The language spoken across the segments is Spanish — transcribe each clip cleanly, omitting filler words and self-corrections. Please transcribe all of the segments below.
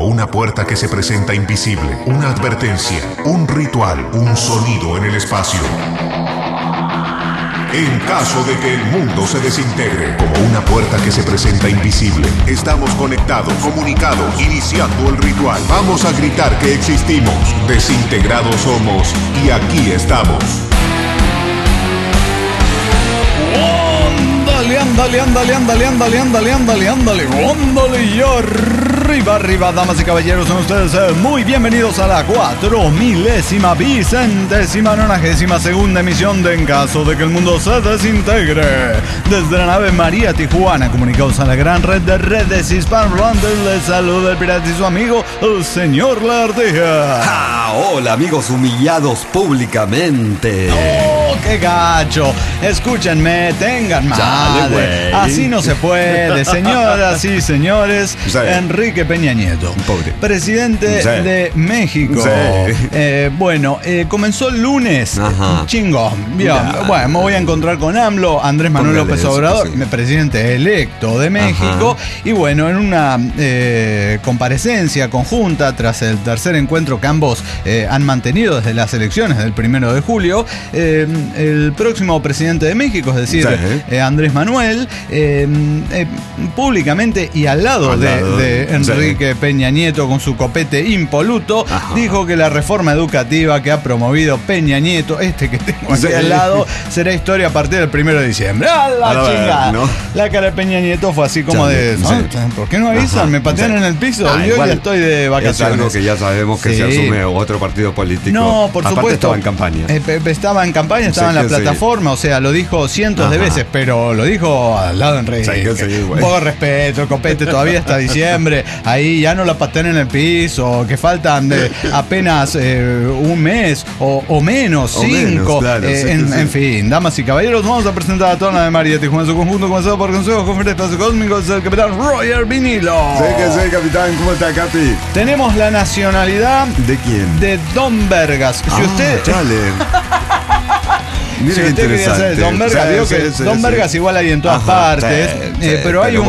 como una puerta que se presenta invisible, una advertencia, un ritual, un sonido en el espacio. En caso de que el mundo se desintegre, como una puerta que se presenta invisible, estamos conectados, comunicados, iniciando el ritual. Vamos a gritar que existimos, desintegrados somos y aquí estamos. Ándale, y arriba, damas y caballeros, son ustedes muy bienvenidos a la 4000ª, vicentésima, 92ª emisión de En Caso de que el Mundo se Desintegre. Desde la nave María Tijuana, comunicados a la gran red de redes hispanohablantes, les saluda el pirata y su amigo, el señor Lardija. Hola, amigos humillados públicamente. ¡Oh, qué gacho! Escúchenme, tengan madre. Así no se puede, señoras y señores. Sí. Enrique Peña Nieto, pobre presidente de México. Comenzó el lunes. Ajá. Chingón. Bien. Bueno, me voy a encontrar con AMLO, Andrés Manuel Póngale López eso, Obrador, sí. presidente electo de México. Ajá. Y bueno, en una comparecencia conjunta tras el tercer encuentro que ambos han mantenido desde las elecciones del 1 de julio, el próximo presidente de México, es decir, Sí. Andrés Manuel, públicamente y al lado de Enrique Peña Nieto con su copete impoluto, Ajá. dijo que la reforma educativa que ha promovido Peña Nieto, que tengo aquí al lado, será historia a partir del 1 de diciembre. ¡A la chingada! ¿no? La cara de Peña Nieto fue así como de... ¿Por qué no avisan? Ajá. Me patean en el piso. Yo Igual ya estoy de vacaciones. Es algo que ya sabemos que se asume otro partido político. No, por Aparte supuesto. estaba en campaña. Estaba en campaña, estaba en la plataforma, o sea, lo dijo cientos de veces, pero lo dijo al lado de Enrique. Un poco de respeto, el copete todavía hasta diciembre. Ahí ya no la patean en el piso, que faltan apenas un mes o menos, 5. Claro, En fin, damas y caballeros, vamos a presentar a toda la de María Tijuana en su conjunto, comenzado por Consejo Conferencia Espacio Cósmico, es el capitán Roger Vinilo. Sí, capitán, ¿cómo está, Capi? Tenemos la nacionalidad ¿De quién? de Don Vergas. Si usted... Chale. Mira si qué usted quería ser Don Vergas, digo que Don Vergas igual hay en todas partes, pero hay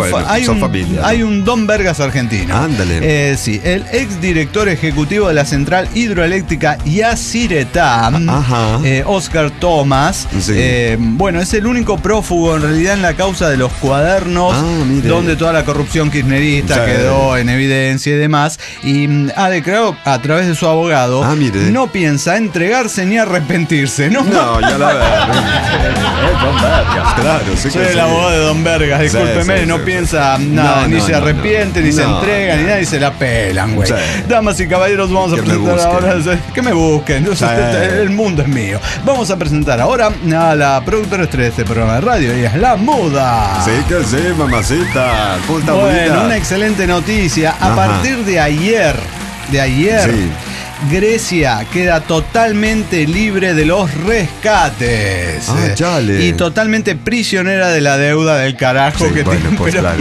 un Don Vergas argentino. Ándale. Sí, el ex director ejecutivo de la Central Hidroeléctrica Yacyretá, Oscar Tomás, es el único prófugo en realidad en la causa de los cuadernos, donde toda la corrupción kirchnerista quedó en evidencia y demás, y ha declarado a través de su abogado, no piensa entregarse ni arrepentirse. No, ya la verdad. Es Don Vergas, claro. Sí, soy el abogado de Don Vergas, discúlpeme, no piensa nada, ni se arrepiente, ni se entrega, ni nada, y se la pelan, güey. Damas y caballeros, vamos a presentar ahora. Que me busquen, el mundo es mío. Vamos a presentar ahora a la productora estrella de este programa de radio, ella es La Muda. Sí, mamacita. Bueno, una excelente noticia. A partir de ayer. Grecia queda totalmente libre de los rescates y totalmente prisionera de la deuda del carajo que tiene.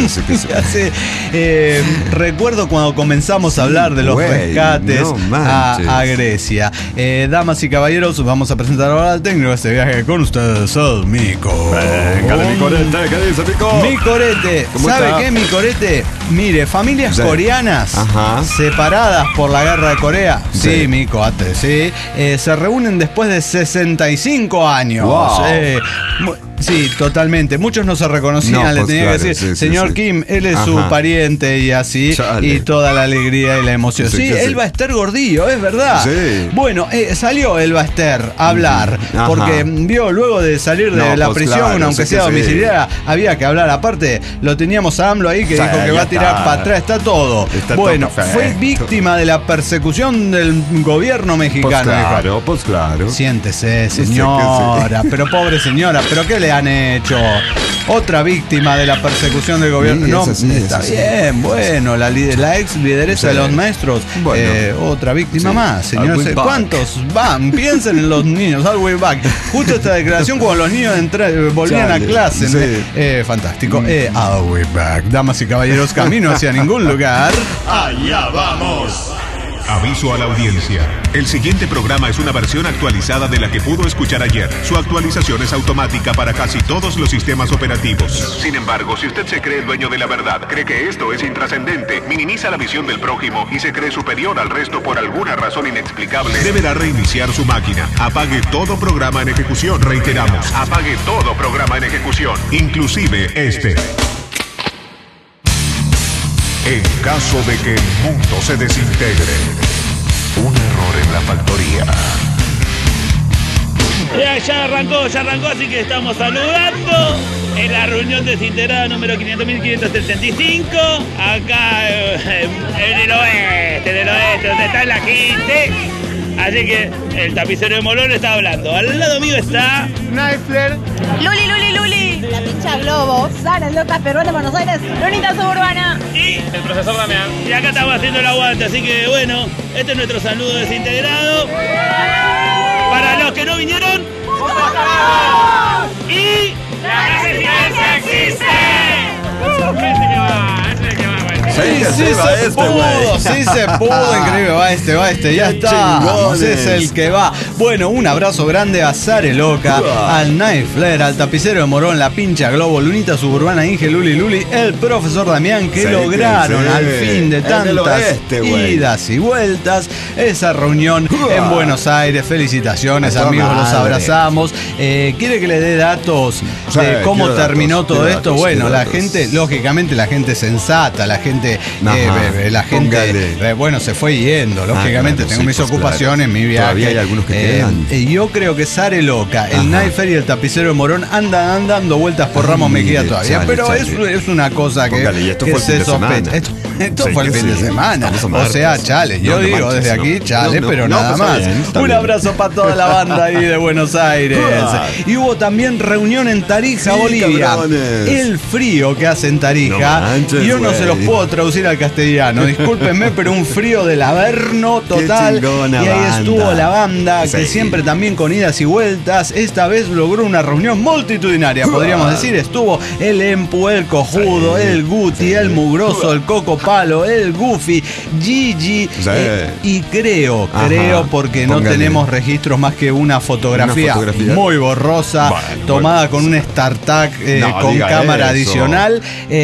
Recuerdo cuando comenzamos a hablar de los rescates a Grecia. Damas y caballeros, vamos a presentar ahora al técnico de este viaje con ustedes, el Mico. Venga, mi corete, ¿qué dice, Mico? Mi corete, ¿sabe qué, mi corete? Mire, familias coreanas separadas por la guerra de Corea. Sí, mi coate, sí. Se reúnen después de 65 años. Wow. Sí, totalmente. Muchos no se reconocían, le tenía que decir, señor Kim, él es su pariente y así, y toda la alegría y la emoción. Sí, él va a estar gordillo, es verdad. Sí. Bueno, salió el Baster a hablar, porque vio luego de salir de la prisión, aunque sea domiciliaria, había que hablar. Aparte, lo teníamos a AMLO ahí que dijo que va a tirar para atrás, está todo. Bueno, fue víctima de la persecución del gobierno mexicano. Pues claro. Siéntese, señora, pero pobre señora, pero ¿qué le han hecho? Otra víctima de la persecución del gobierno. Está bien, bueno, la ex lideresa de los maestros, otra víctima más, señor. ¿Cuántos van? Piensen en los niños, I'll be back. Justo esta declaración cuando los niños volvían a clase. Fantástico. I'll be back. Damas y caballeros, camino hacia ningún lugar. Allá vamos. Aviso a la audiencia. El siguiente programa es una versión actualizada de la que pudo escuchar ayer. Su actualización es automática para casi todos los sistemas operativos. Sin embargo, si usted se cree el dueño de la verdad, cree que esto es intrascendente, minimiza la visión del prójimo y se cree superior al resto por alguna razón inexplicable, deberá reiniciar su máquina. Apague todo programa en ejecución. Reiteramos, apague todo programa en ejecución, inclusive este. En caso de que el mundo se desintegre, un error en la factoría. Ya arrancó, así que estamos saludando en la reunión desintegrada número 500.575, acá en el oeste, donde está la gente. Así que el tapicero de Morón está hablando. Al lado mío está Naifler, Luli, la pincha Globo, Sara Loca, Peruana de Buenos Aires, Lunita Suburbana y el profesor Damián. Y acá estamos haciendo el aguante, así que bueno, este es nuestro saludo desintegrado. Para los que no vinieron, y la resistencia existe. Sí se pudo, increíble, va este, ya está, es el que va. Bueno, un abrazo grande a Sare Loca, al Naifler, al tapicero de Morón, la pincha Globo, Lunita Suburbana, Inge, Luli, el profesor Damián, que lograron al fin de tantas idas y vueltas esa reunión en Buenos Aires. Felicitaciones, amigos, los abrazamos. ¿Quiere que le dé datos de cómo terminó todo esto? Bueno, la gente, lógicamente la gente sensata, la gente bueno, se fue yendo, lógicamente, tengo mis ocupaciones, mi viaje. Todavía hay algunos que quedan. Yo creo que Sare Loca, el Naifler y el tapicero de Morón andan dando vueltas por Ramos Mejía todavía, pero es una cosa que se sospecha. Esto fue el fin de semana. O sea, chale, yo digo desde aquí, chale, pero nada más. Un abrazo para toda la banda ahí de Buenos Aires. Y hubo también reunión en Tarija, Bolivia. Cabrones. El frío que hace en Tarija, yo no se los puedo traducir al castellano, discúlpenme, pero un frío del Averno total. Y ahí estuvo la banda, que siempre también con idas y vueltas, esta vez logró una reunión multitudinaria, podríamos decir. Estuvo el Empu, el Cojudo, el Guti, el Mugroso, el Coco Palo, el Goofy, Gigi, y creo, porque no tenemos registros más que una fotografía muy borrosa, tomada con un StarTAC con cámara adicional.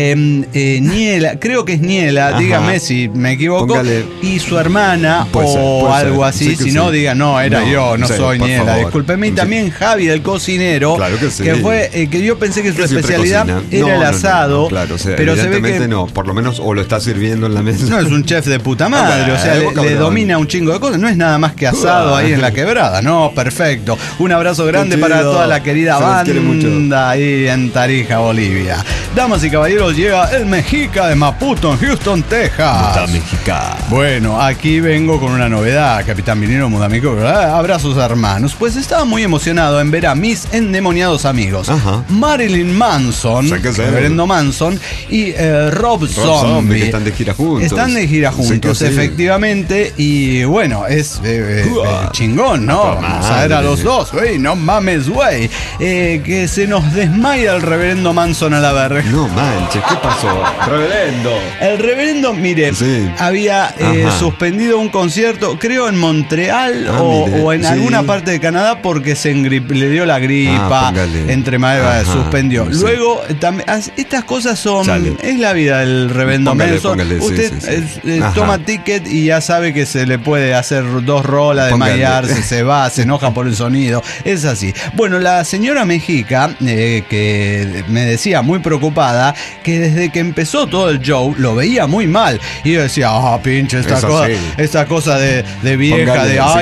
Niela, creo que es Niela, dígame si me equivoco. Póngale. Y su hermana puede algo así, si no diga, no, yo, no soy Niela, discúlpeme. Y también Javi, del cocinero, que fue, que yo pensé que su especialidad era el asado, pero se ve que no, por lo menos o lo está sirviendo en la mesa. No, es un chef de puta madre, o sea, le domina un chingo de cosas, no es nada más que asado ahí en la quebrada, no, perfecto. Un abrazo grande para toda la querida banda ahí en Tarija, Bolivia. Damas y caballeros, llega el Mexica de Maputo, en Houston, Texas. Bueno, aquí vengo con una novedad, Capitán Vinero Mudamico, ¿verdad? Abrazos hermanos. Pues estaba muy emocionado en ver a mis endemoniados amigos, Marilyn Manson, reverendo Manson, y Rob Zombie. Están de gira juntos. Efectivamente. Y bueno, es chingón, ¿no? Vamos a ver a los dos, güey, no mames, güey. Que se nos desmaya el reverendo Manson a la verga. No manches, ¿qué pasó? Reverendo. El reverendo, mire, había suspendido un concierto, creo en Montreal o en alguna parte de Canadá, porque le dio la gripa, entre más suspendió. Luego, estas cosas es la vida del reverendo Manson. Usted toma ticket y ya sabe que se le puede hacer 2 rolas, desmayarse, se va, se enoja por el sonido. Es así. Bueno, la señora Mexica, que me decía muy preocupada, que desde que empezó todo el show lo veía muy mal. Y yo decía, pinche, esta cosa de vieja,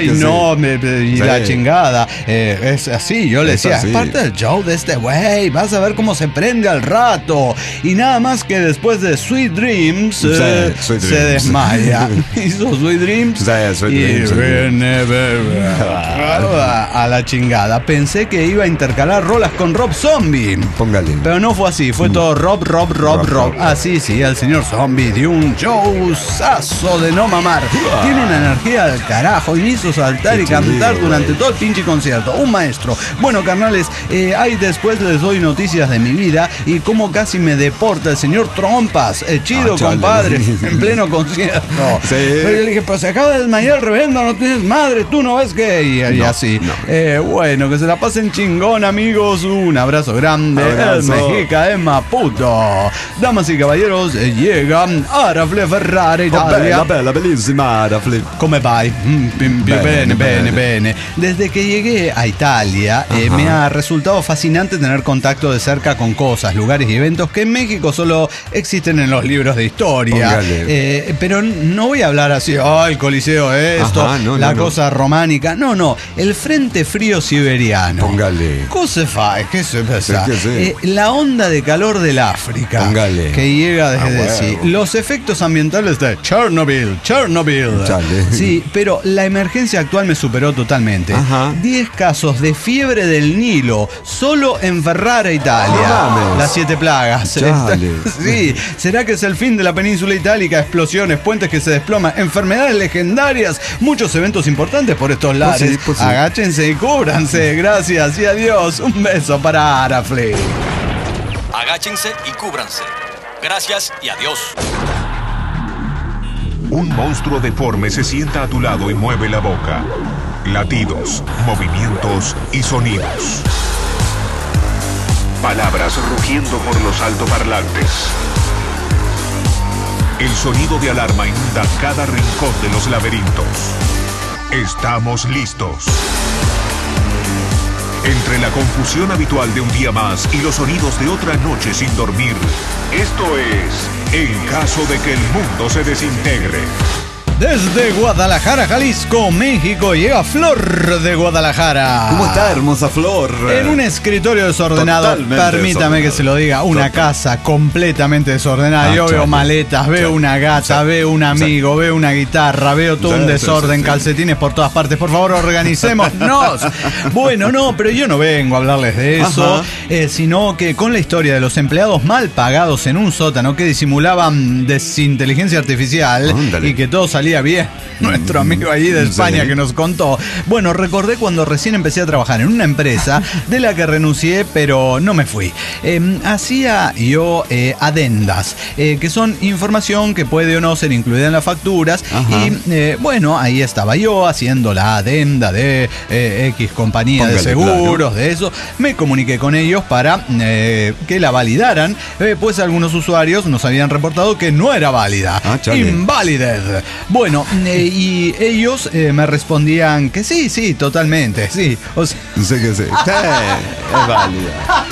y la chingada. Es así, yo le decía, es parte del show de este güey, vas a ver cómo se prende al rato. Y nada más que después de Sweet Dreams, se desmaya. Hizo Sweet Dreams a la chingada. Pensé que iba a intercalar rolas con Rob Zombie. Póngale. Pero no fue así, fue piloto Rob. Así sí, el señor Zombie dio un showzazo de no mamar. Tiene una energía del carajo y me hizo saltar y cantar durante todo el pinche concierto. Un maestro. Bueno, carnales, ahí después les doy noticias de mi vida y cómo casi me deporta el señor Trompas. Chido, compadre, en pleno concierto. Sí. Pero yo le dije, pero se acaba de desmayar el reverendo, no tienes madre, tú no ves que... Y así. Bueno, que se la pasen chingón, amigos. Un abrazo grande. El Mexica de Maputo. Damas y caballeros, llegan Arafle Ferrari Italia. Bella, bellissima Arafle. Come vai? Bene. Desde que llegué a Italia, me ha resultado fascinante tener contacto de cerca con cosas, lugares y eventos que en México solo existen en los libros de historia. Pero no voy a hablar así, el Coliseo esto, cosa románica. No, el Frente Frío Siberiano. Póngale. ¿Qué pasa? La onda de calor del África. Póngale. Que llega desde los efectos ambientales de Chernobyl. Sí, pero la emergencia actual me superó totalmente. 10 casos de fiebre del Nilo solo en Ferrara, Italia. Las 7 plagas. Sí, ¿será que es el fin de la península itálica? Explosiones, puentes que se desploman, enfermedades legendarias, muchos eventos importantes por estos lares. Pues sí. Agáchense y cúbranse. Gracias y adiós. Un beso para Arafle. Agáchense y cúbranse. Gracias y adiós. Un monstruo deforme se sienta a tu lado y mueve la boca. Latidos, movimientos y sonidos. Palabras rugiendo por los altoparlantes. El sonido de alarma inunda cada rincón de los laberintos. Estamos listos. Entre la confusión habitual de un día más y los sonidos de otra noche sin dormir, esto es En caso de que el mundo se desintegre. Desde Guadalajara, Jalisco, México, llega Flor de Guadalajara. ¿Cómo está, hermosa Flor? En un escritorio desordenado, permítame que se lo diga, una casa completamente desordenada. Yo veo maletas, veo una gata, veo un amigo, veo una guitarra, veo todo un desorden, calcetines por todas partes. Por favor, organicémonos. Bueno, no, pero yo no vengo a hablarles de eso, sino que con la historia de los empleados mal pagados en un sótano que disimulaban desinteligencia artificial y que todos salían bien. Nuestro amigo allí de España que nos contó. Bueno, recordé cuando recién empecé a trabajar en una empresa de la que renuncié, pero no me fui. Hacía yo adendas, que son información que puede o no ser incluida en las facturas. Y bueno, ahí estaba yo haciendo la adenda de X compañía de seguros, de eso. Me comuniqué con ellos para que la validaran, pues algunos usuarios nos habían reportado que no era válida. Invalided. Bueno, y ellos me respondían que sí, totalmente, sí. O sea, sé que sí. Es válida.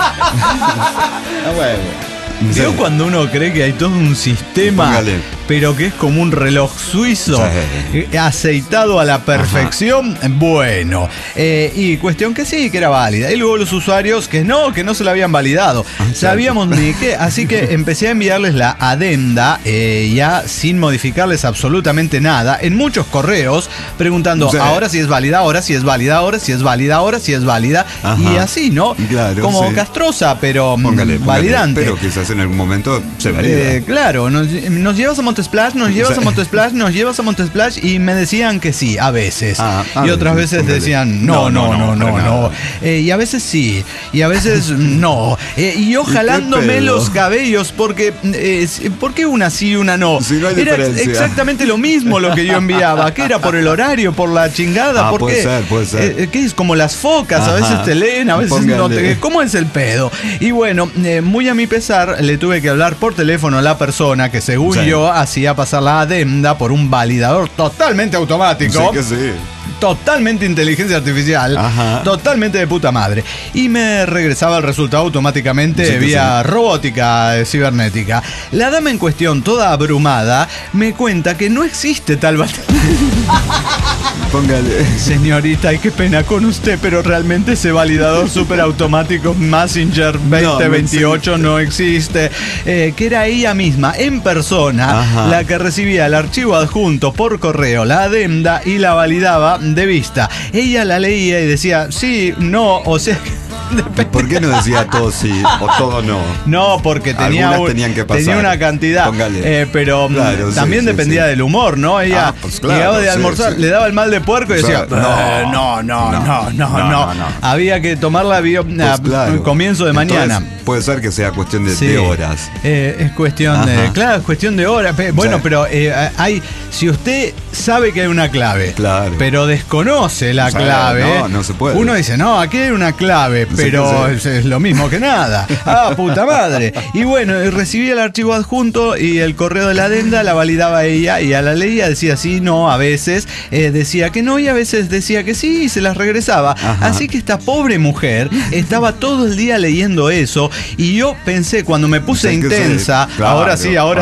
¿Vio cuando uno cree que hay todo un sistema, pero que es como un reloj suizo, aceitado a la perfección? Bueno, y cuestión que sí, que era válida. Y luego los usuarios que no se la habían validado. Sabíamos ni qué, así que empecé a enviarles la adenda, ya sin modificarles absolutamente nada, en muchos correos, preguntando, ahora sí es válida, ahora sí es válida, ahora sí es válida, ahora sí es válida. Y así, ¿no? Claro, como castrosa, pero validante. Pero quizás en algún momento se valida. Claro, nos llevas a Montesplash, nos llevas a Montesplash y me decían que sí, a veces. Y otras veces decían no. Y a veces sí, y a veces no. Y yo jalándome los cabellos porque ¿por qué una sí y una no? Si no hay era diferencia. Exactamente lo mismo lo que yo enviaba, que era por el horario, por la chingada, ¿por qué? Puede ser. Que es como las focas, a veces te leen, a veces no te... ¿Cómo es el pedo? Y bueno, muy a mi pesar, le tuve que hablar por teléfono a la persona que según yo hacía pasar la adenda por un validador totalmente automático. Sí que sí. Totalmente inteligencia artificial, totalmente de puta madre. Y me regresaba el resultado automáticamente vía robótica cibernética. La dama en cuestión, toda abrumada, me cuenta que no existe tal Póngale. Señorita, ay, qué pena con usted, pero realmente ese validador súper automático Messenger 2028 no existe. Que era ella misma, en persona, la que recibía el archivo adjunto por correo, la adenda, y la validaba de vista. Ella la leía y decía sí, no, o sea... ¿Por qué no decía todo sí o todo no? No, porque tenía una cantidad. Pero claro, también dependía del humor, ¿no? Ella llegaba de almorzar, le daba el mal de puerco y decía, no. Había que tomarla comienzo de mañana. Puede ser que sea cuestión de horas. Es cuestión de, es cuestión de horas. Bueno, pero si usted sabe que hay una clave, pero desconoce la clave, no se puede. Uno dice, no, aquí hay una clave, pero es lo mismo que nada. Puta madre. Y bueno, recibía el archivo adjunto y el correo de la adenda la validaba ella y a la leía decía sí, no, a veces decía que no y a veces decía que sí y se las regresaba. Así que esta pobre mujer estaba todo el día leyendo eso y yo pensé cuando me puse intensa, ahora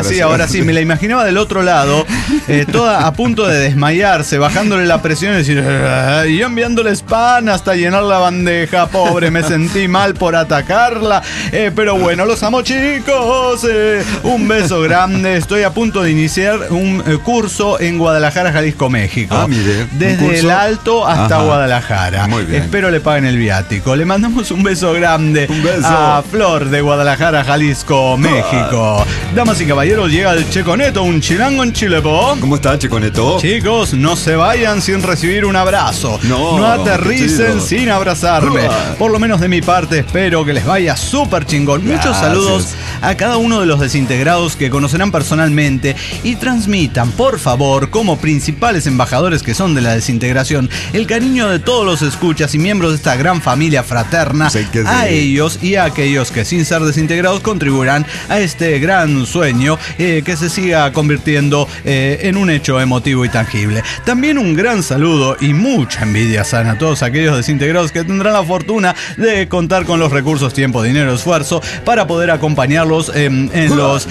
sí, me la imaginaba del otro lado, toda a punto de desmayarse, bajándole la presión y decir, y yo enviándole spam hasta llenar la bandeja, pobre, me sentí mal por atacarla, pero bueno, los amo chicos, un beso grande, estoy a punto de iniciar un curso en Guadalajara, Jalisco, México, mire, desde el Alto hasta Guadalajara. Muy bien. Espero le paguen el viático. Le mandamos un beso grande a Flor de Guadalajara, Jalisco, México. Damas y caballeros, llega el Checo Neto, un chilango en Chile, ¿po? ¿Cómo está, Checo Neto? Chicos, no se vayan sin recibir un abrazo. No aterricen sin abrazarme. Por lo menos de mi parte, espero que les vaya súper chingón. Muchos saludos a cada uno de los desintegrados que conocerán personalmente y transmitan, por favor, como principales embajadores que son de la desintegración, el cariño de todos los escuchas y miembros de esta gran familia fraterna a ellos y a aquellos que sin ser desintegrados contribuirán a este gran sueño que se siga convirtiendo en un hecho emotivo y tangible. También un gran saludo y mucha envidia sana a todos aquellos desintegrados que tendrán la fortuna de contar con los recursos, tiempo, dinero, esfuerzo para poder acompañarlos en los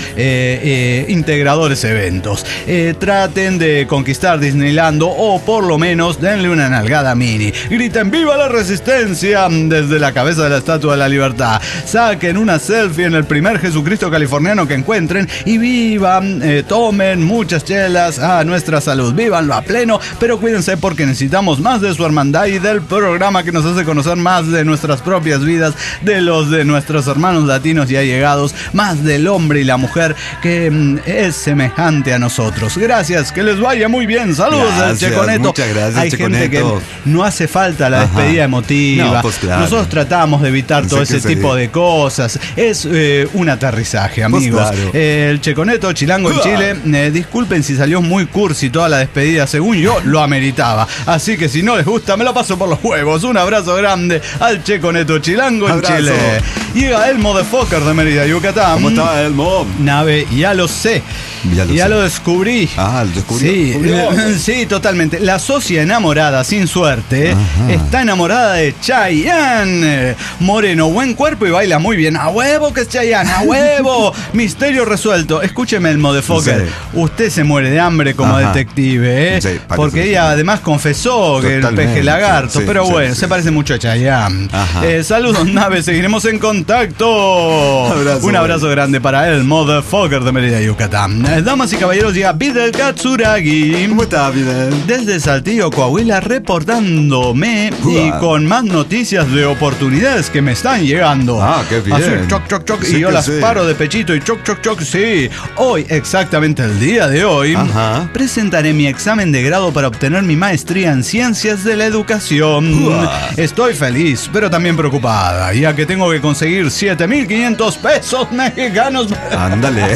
integradores eventos. Traten de conquistar Disneyland o por lo menos denle una nalgada mini. Griten ¡viva la resistencia! Desde la cabeza de la Estatua de la Libertad. Saquen una selfie en el primer Jesucristo californiano que encuentren y vivan, tomen muchas chelas a nuestra salud. Vívanlo a pleno, pero cuídense porque necesitamos más de su hermandad y del programa que nos hace conocer más de nuestras propias vidas, de los de nuestros hermanos latinos y allegados, más del hombre y la mujer que es semejante a nosotros. Gracias, que les vaya muy bien. Saludos del Checo Neto. Muchas gracias, hay Checo gente Neto. Que no hace falta la despedida emotiva. No, pues claro. Nosotros tratamos de evitar todo ese tipo de cosas. Es un aterrizaje, amigos. Pues claro. El Checo Neto, chilango en Chile. Disculpen si salió muy cursi toda la despedida. Según yo, lo ameritaba. Así que si no les gusta, me lo paso por los huevos. Un abrazo grande al Checo Neto, chilango en Chile. Llega Elmo de Fokker de Mérida, Yucatán. ¿Cómo está, Elmo? Nave, ya lo sé. Ya lo descubrí. ¿Lo descubrí? Sí, totalmente. La socia enamorada sin suerte está enamorada de Chayanne. Moreno, buen cuerpo y baila muy bien. ¡A huevo que es Chayanne! ¡A huevo! Misterio resuelto. Escúcheme, el motherfucker. Usted se muere de hambre como detective, ¿eh? Porque ella además confesó que el peje lagarto. Pero bueno, se parece mucho a Chayanne. Saludos, Nave. Seguiremos en contacto. Un abrazo grande para el motherfucker de Mérida, Yucatán. Damas y caballeros, llega Videl Katsuragi. ¿Cómo está, Videl? Desde Saltillo, Coahuila, reportándome y con más noticias de oportunidades que me están llegando. Qué bien. Así, choc, choc, choc, sí, y yo las paro de pechito y choc, choc, choc, sí. Hoy, exactamente el día de hoy, presentaré mi examen de grado para obtener mi maestría en Ciencias de la Educación. Estoy feliz, pero también preocupada, ya que tengo que conseguir 7,500 pesos mexicanos. Ándale.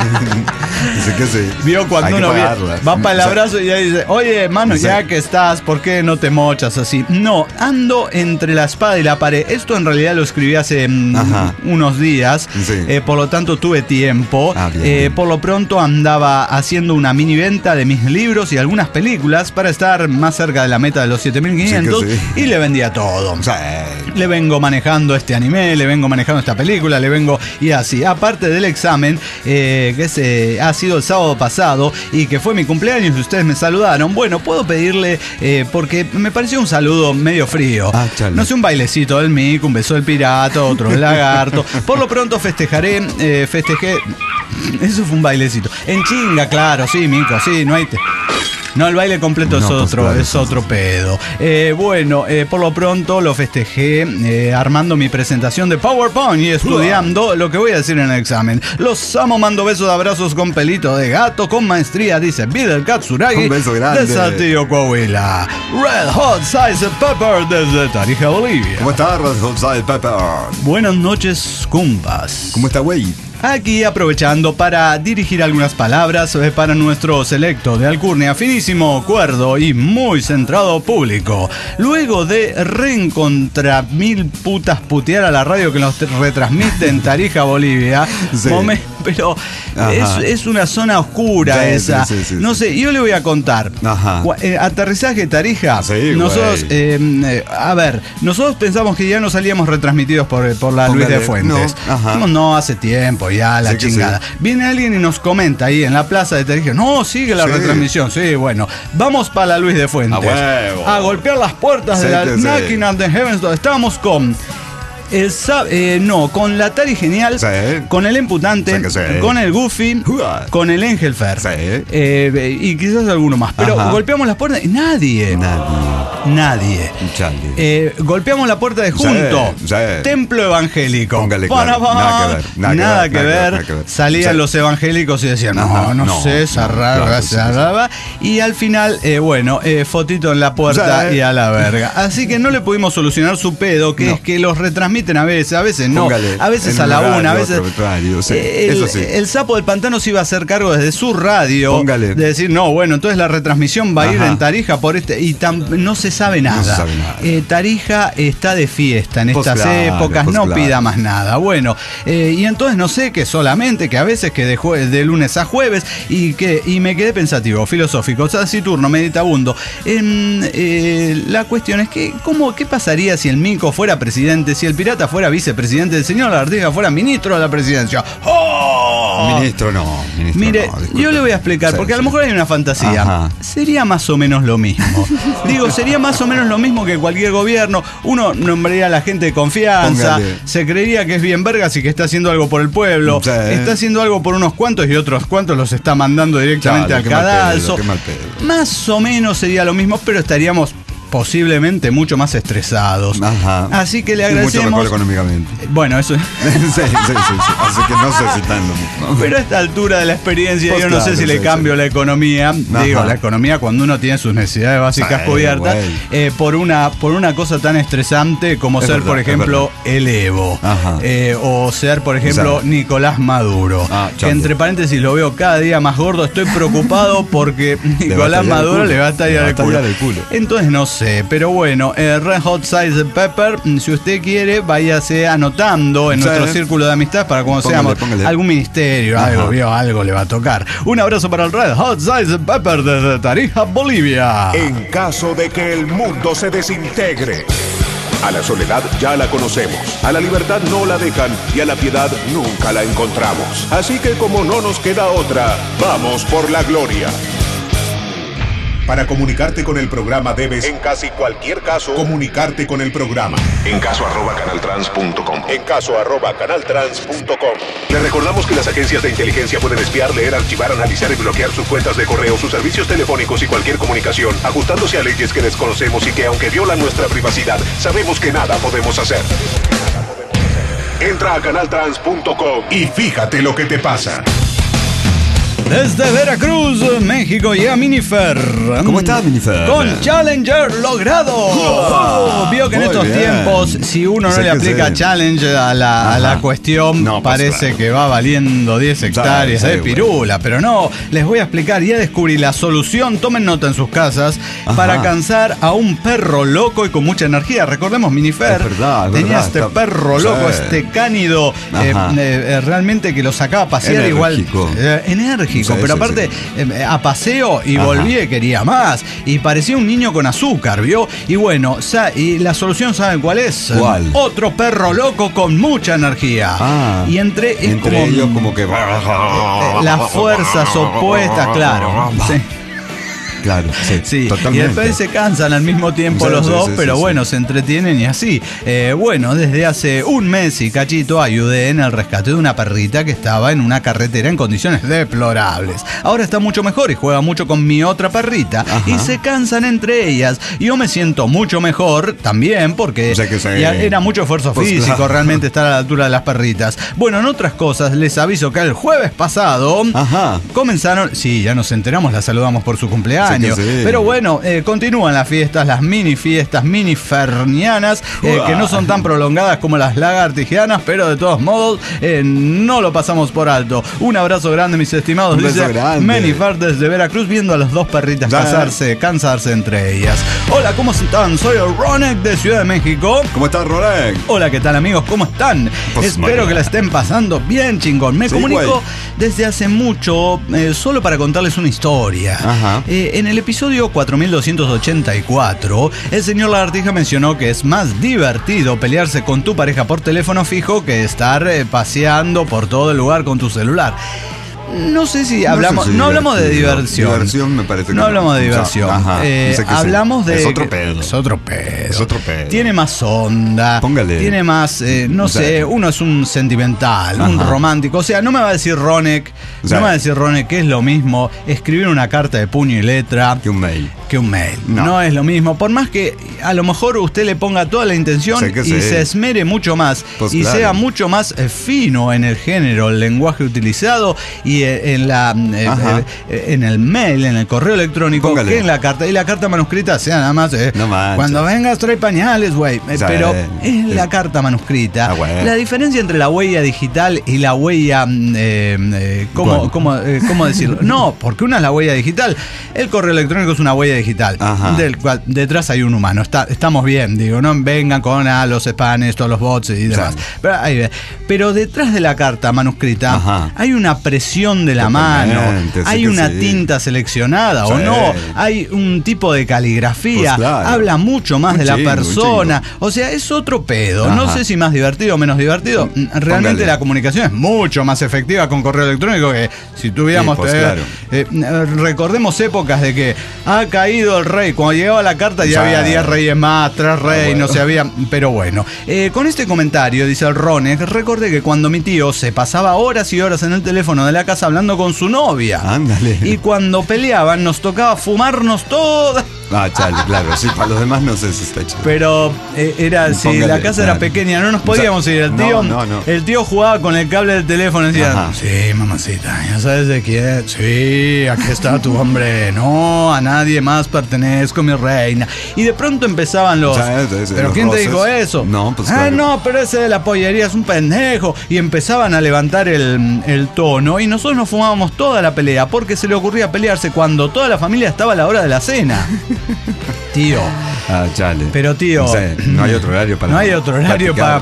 Dice que sí. Vio cuando uno va para el abrazo y ya dice, oye, hermano, ya que estás, ¿por qué no te mochas así? No, ando entre la espada y la pared. Esto en realidad lo escribí hace unos días, por lo tanto tuve tiempo. Bien. Por lo pronto andaba haciendo una mini venta de mis libros y algunas películas para estar más cerca de la meta de los 7,500 y le vendía todo. Le vengo manejando este anime, le vengo manejando esta película, le vengo y así. Aparte del examen, que ha sido el sábado pasado y que fue mi cumpleaños y ustedes me saludaron. Bueno, puedo pedirle, porque me pareció un saludo medio frío. No sé, un bailecito del mico, un beso del pirata, otro del lagarto. Por lo pronto festejé. Eso fue un bailecito. En chinga, claro, sí, mico, sí, no hay... No, el baile completo No, pues, claro, es otro pedo. Bueno, por lo pronto lo festejé armando mi presentación de PowerPoint y estudiando lo que voy a decir en el examen. Los amo, mando besos, abrazos con pelito de gato, con maestría, dice Vidal Katsuragi. Un beso grande. De Saltillo, Coahuila. Red Hot Size Pepper desde Tarija, Bolivia. ¿Cómo está, Red Hot Chili Pepper? Buenas noches, cumpas. ¿Cómo está, güey? Aquí aprovechando para dirigir algunas palabras para nuestro selecto de alcurnia finísimo, cuerdo y muy centrado público. Luego de reencontrar mil putas putear a la radio que nos retransmite en Tarija, Bolivia, Sí. pero es una zona oscura Sí, esa. sí, sí, no sí. sé, yo le voy a contar. Ajá. Aterrizaje Tarija. Sí, nosotros, güey. a ver, nosotros pensamos que ya no salíamos retransmitidos por la Luis de Póngale, Fuentes. no, ajá. Dijimos, no, hace tiempo ya, la Sí que chingada. sí. Viene alguien y nos comenta ahí en la plaza de Tarija, no, sigue la Sí. retransmisión. Sí, bueno, vamos para la Luis de Fuentes. A huevo. A golpear las puertas Sí de la que sí. Knocking at the Heavens. Estábamos con con la Tari Genial, Sí. con el Emputante, Sí que sí. con el Goofy, Uah. con el Engelfer Sí. y quizás alguno más. Pero Ajá. golpeamos las puertas y nadie. Nadie. Chale. Golpeamos la puerta de Junto. Sí. Templo evangélico. Póngale claro. Nada que ver. Salían Sí. los evangélicos y decían, Ajá. no No, sé, no, cerrar, claro, sí, cerraba. Y al final, fotito en la puerta Sí. y a la verga. Así que no le pudimos solucionar su pedo, que No. es que los retransmiten a veces no. Póngale A veces en a la un horario, una, a veces. otro horario, sí. Eso sí. El sapo del pantano se iba a hacer cargo desde su radio. Póngale. De decir, no, bueno, entonces la retransmisión va a ir Ajá. en Tarija por y no se sabe nada. No se sabe nada. Tarija está de fiesta en Pues estas claro, épocas, pues no claro. pida más nada. Bueno, y entonces no sé, que solamente, que a veces que de lunes a jueves, y me quedé pensativo, filosófico, taciturno, meditabundo. La cuestión es que, ¿qué pasaría si el Mico fuera presidente, si el pirata fuera vicepresidente, el señor Artigas fuera ministro de la presidencia? ¡Oh! Ministro no. Mire, disculpe. yo le voy a explicar, Sí, porque a lo sí. mejor hay una fantasía. Ajá. Sería más o menos lo mismo. Digo, sería más o menos lo mismo que cualquier gobierno. Uno nombraría a la gente de confianza, Póngale. se creería que es bien vergas y que está haciendo algo por el pueblo. Sí. Está haciendo algo por unos cuantos y otros cuantos los está mandando directamente Claro, al qué mal cadalso. pedo, qué mal pedo. Más o menos sería lo mismo, pero estaríamos posiblemente mucho más estresados. Ajá. Así que le Y mucho agradecemos. mejor económicamente. Bueno, eso. sí. Así que no sé si tanto. Pero a esta altura de la experiencia, Pues yo no sé claro, si le sí, cambio sí. la economía. Ajá. Digo, la economía cuando uno tiene sus necesidades básicas Sí, cubiertas, güey. por una cosa tan estresante como Es ser, verdad, por es ejemplo, el Evo. Ajá. O ser, por ejemplo, O sea, Nicolás Maduro. Que chale. entre paréntesis lo veo cada día más gordo. Estoy preocupado porque Nicolás tallar el Maduro culo. le va a tallar el culo. el culo. Entonces no sé, pero bueno, Red Hot Size Pepper, si usted quiere, váyase anotando en Sí. nuestro círculo de amistad para cuando Póngale, seamos póngale. algún ministerio, Ajá. algo le va a tocar. Un abrazo para el Red Hot Size Pepper desde Tarija, Bolivia. En caso de que el mundo se desintegre. A la soledad ya la conocemos, a la libertad no la dejan y a la piedad nunca la encontramos. Así que como no nos queda otra, vamos por la gloria. Para comunicarte con el programa debes, en casi cualquier caso, comunicarte con el programa. En caso @canaltrans.com. En caso @canaltrans.com. Le recordamos que las agencias de inteligencia pueden espiar, leer, archivar, analizar y bloquear sus cuentas de correo, sus servicios telefónicos y cualquier comunicación, ajustándose a leyes que desconocemos y que, aunque violan nuestra privacidad, sabemos que nada podemos hacer. Entra a canaltrans.com y fíjate lo que te pasa. Desde Veracruz, México, llega Minifer. ¿Cómo estás, Minifer? Con Challenger logrado. Vio que en Muy estos bien. tiempos, si uno no Sé le que aplica sí. Challenger a la Ajá. cuestión, No, pues, parece claro. que va valiendo 10 hectáreas Sí, de sí, pirula. Pero no, les voy a explicar. Ya descubrí la solución. Tomen nota en sus casas Ajá. para cansar a un perro loco y con mucha energía. Recordemos, Minifer Es verdad, es tenía verdad, este está- perro loco, sí. este cánido, Ajá. realmente que lo sacaba a pasear Enérgico. igual. Enérgico, Sí, pero sí, aparte a paseo y Ajá. volvía y quería más. Y parecía un niño con azúcar, ¿vio? Y bueno, y la solución, ¿saben cuál es? ¿Cuál? Otro perro loco con mucha energía. Ah. Y entre Ellos como que... las fuerzas opuestas, claro. Sí. Claro, Sí, totalmente. y después se cansan al mismo tiempo Sí, los sí, dos, sí, pero sí, bueno, se entretienen y así. Bueno, desde hace un mes y cachito ayudé en el rescate de una perrita que estaba en una carretera en condiciones deplorables. Ahora está mucho mejor y juega mucho con mi otra perrita. Ajá. Y se cansan entre ellas. Y yo me siento mucho mejor también porque O sea que sí. ya era mucho esfuerzo Pues físico claro. realmente estar a la altura de las perritas. Bueno, en otras cosas les aviso que el jueves pasado Ajá. comenzaron, sí, ya nos enteramos, la saludamos por su cumpleaños, Sí que sí. pero bueno, continúan las fiestas, las mini fiestas, mini fernianas, que no son tan prolongadas como las lagartigianas, pero de todos modos no lo pasamos por alto. Un abrazo grande, mis estimados, Un beso dice grande. Menifar desde Veracruz, viendo a las dos perritas Ya. cansarse entre ellas. Hola, ¿cómo están? Soy el Ronek de Ciudad de México. ¿Cómo estás, Rolex? Hola, ¿qué tal, amigos? ¿Cómo están? Pues, Espero muy que la estén pasando bien, chingón. Me Sí, comunico güey. desde hace mucho, solo para contarles una historia. Ajá. En el episodio 4284, el señor Lagartija mencionó que es más divertido pelearse con tu pareja por teléfono fijo que estar paseando por todo el lugar con tu celular. No sé si hablamos, sé si no hablamos de divertido. diversión. Diversión me parece que no no. hablamos de O sea, diversión. ajá, no sé qué es. Hablamos de. Es otro pedo. Es otro pedo. Es otro pedo. Tiene más onda. Póngale. Tiene más, no O sea, sé, uno es un sentimental, un Ajá. romántico. O sea, no me va a decir Ronek, O sea, no me va a decir Ronek que es lo mismo escribir una carta de puño y letra Que un mail. que un mail. No. No es lo mismo. Por más que a lo mejor usted le ponga toda la intención Sé que y sí. se esmere mucho más Pues y claro. sea mucho más fino en el género, el lenguaje utilizado y en la Ajá. en el mail, en el correo electrónico, Póngale. que en la carta. Y la carta manuscrita sea nada más. No manches. Cuando vengas trae pañales, güey. O sea, Pero es la carta manuscrita. Ah, güey. La diferencia entre la huella digital y la huella. ¿Cuál? ¿Cómo decirlo? No, porque una es la huella digital. El correo electrónico es una huella digital. Ajá. Del cual detrás hay un humano. Estamos bien, digo, no vengan con los spams, todos los bots y demás. Claro. Pero detrás de la carta manuscrita Ajá. hay una presión de la Totalmente, mano, sí hay que una sí. tinta seleccionada o Sí. no, hay un tipo de caligrafía, Pues claro. habla mucho más Un de la chingo, un persona. chingo. O sea, es otro pedo. No Ajá. sé si más divertido o menos divertido. Realmente Póngale. la comunicación es mucho más efectiva con correo electrónico que si tuviéramos. Sí, pues claro. Recordemos épocas de que ha caído el rey. Cuando llegaba la carta ya Sí. había 10 reyes más, 3 reyes, bueno. no se había. Pero bueno, con este comentario, dice el Ronek, recordé que cuando mi tío se pasaba horas y horas en el teléfono de la casa hablando con su novia. Ándale. Y cuando peleaban nos tocaba fumarnos todas. Ah, chale, claro. Sí, para los demás no sé si está chido. Pero si Póngale, la casa era claro. pequeña, no nos podíamos ir. El no, tío, no. el tío jugaba con el cable del teléfono y decía, Ajá. sí, mamacita, ya sabes de quién. Sí, aquí está tu hombre. No, a nadie más pertenezco, mi reina. Y de pronto empezaban los. Sí, ¿Pero los quién te roces. dijo eso? No, pues Ah, claro. no, pero ese de la pollería es un pendejo. Y empezaban a levantar el tono. Y nosotros nos fumábamos toda la pelea porque se le ocurría pelearse cuando toda la familia estaba a la hora de la cena. Tío. Ah, chale. Pero tío, O sea, no hay otro horario para. no hay otro horario para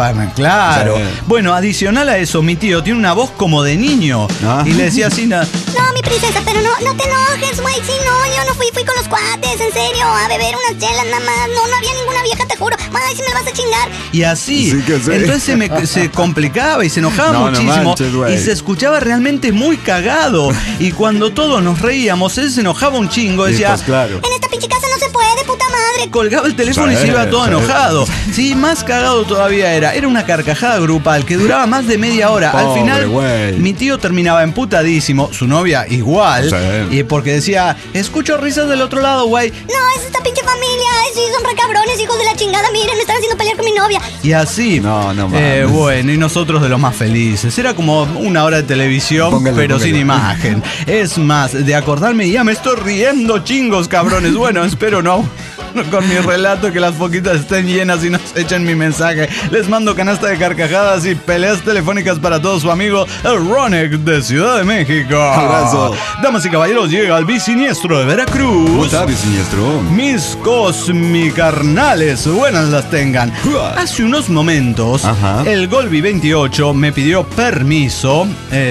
claro. Sí. Bueno, adicional a eso, mi tío tiene una voz como de niño. Ah. Y le decía así, No, mi princesa, pero no te enojes, güey. Sí, no, yo no fui con los cuates, en serio, a beber unas chelas nada más. No había ninguna vieja, te juro. Ay, si me vas a chingar. y así. Sí que sí. Entonces se complicaba y se enojaba No, no muchísimo. manches, güey. Y se escuchaba realmente muy cagado. Y cuando todos nos reíamos, él se enojaba un chingo. Sí, Decía, pues claro. En esta pinche casa no se puede, puta madre. colgaba el teléfono y Sí, se iba todo sí. enojado. Sí, más cagado todavía era. Era una carcajada grupal que duraba más de media hora. Al Pobre final, güey. mi tío terminaba emputadísimo, su novia igual. Sí. Y porque decía, escucho risas del otro lado, güey. No, es esta pinche familia. Sí, son re cabrones, hijos de la chingada. Miren, me están haciendo pelear con mi novia. Y así. No, no mames. Bueno, y nosotros de los más felices. Era como una hora de televisión, Póngale, pero póngale. sin imagen. Es más, de acordarme, ya me estoy riendo, chingos, cabrones. Bueno, espero no. Con mi relato que las poquitas estén llenas y nos echen mi mensaje. Les mando canasta de carcajadas y peleas telefónicas para todo su amigo el Ronek de Ciudad de México. Abrazo. Damas y caballeros, llega el bisiniestro de ¿Cómo Veracruz. está, bisiniestro? Mis cosmicarnales, buenas las tengan. Hace unos momentos, Ajá. el Golby 28 me pidió permiso.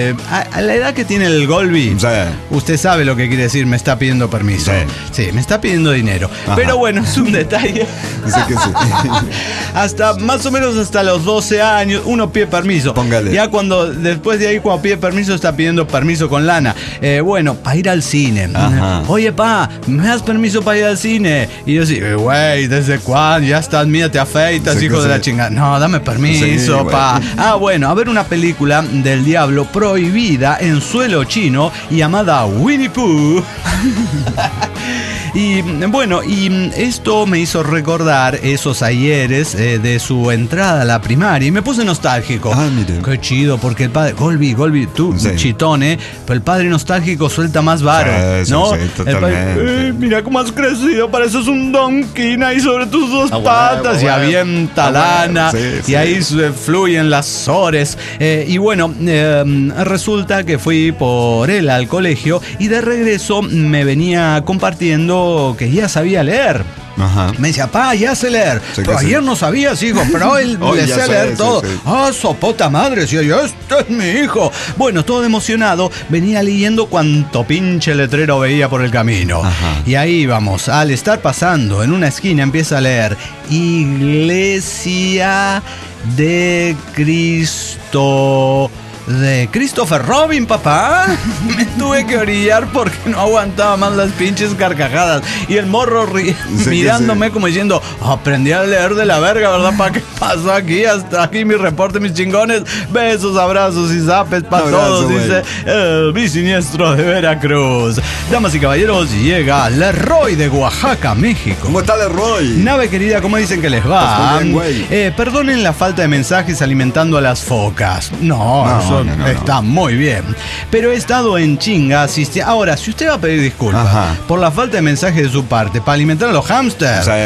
A la edad que tiene el Golby, Sí. usted sabe lo que quiere decir, me está pidiendo permiso. Sí. Sí, me está pidiendo dinero. Ajá. Pero bueno, bueno, es un detalle. Dice que sí. Hasta más o menos hasta los 12 años uno pide permiso. Póngale. Ya después de ahí cuando pide permiso está pidiendo permiso con lana. Bueno, para ir al cine. Ajá. Oye, pa, ¿me das permiso para ir al cine? Y yo sí, güey, ¿desde cuándo? Ya estás, mira, te afeitas, Sí, hijo que de la sí. chingada. No, dame permiso, Sí, pa. Bueno, a ver una película del diablo prohibida en suelo chino llamada Winnie Pooh. Y bueno, y esto me hizo recordar esos ayeres de su entrada a la primaria y me puse nostálgico. Ah, mire. Qué chido, porque el padre, Golby, tú, Sí. chitón, pero el padre nostálgico suelta más varo, Sí, ¿no? sí, El padre, totalmente. mira cómo has crecido, pareces un donquín ahí sobre tus dos patas y avienta lana y ahí fluyen las horas. Y bueno, resulta que fui por él al colegio y de regreso me venía compartiendo que ya sabía leer. Ajá. Me decía, pa, ya sé leer. Sí, Pero que ayer sí. no sabías, hijo, pero hoy Hoy le ya sé sé, leer sí, todo. sí. Ah, sopota madre, decía yo, este es mi hijo. Bueno, todo emocionado, venía leyendo cuanto pinche letrero veía por el camino. Ajá. Y ahí vamos, al estar pasando en una esquina empieza a leer Iglesia de Cristo. De Christopher Robin, papá. Me tuve que orillar porque no aguantaba más las pinches carcajadas. Y el morro mirándome como diciendo, aprendí a leer de la verga, ¿verdad? ¿Para qué pasó aquí? Hasta aquí mi reporte, mis chingones. Besos, abrazos y zapes para todos, dice el bisiniestro de Veracruz. Damas y caballeros, llega Leroy de Oaxaca, México. ¿Cómo está Leroy? Nave querida, ¿cómo dicen que les va? Pues muy bien, güey. Perdonen la falta de mensajes alimentando a las focas. No, eso está muy bien. Pero he estado en chinga asistiendo. Ahora, si usted va a pedir disculpas Ajá. por la falta de mensajes de su parte para alimentar a los hámsters, Sí.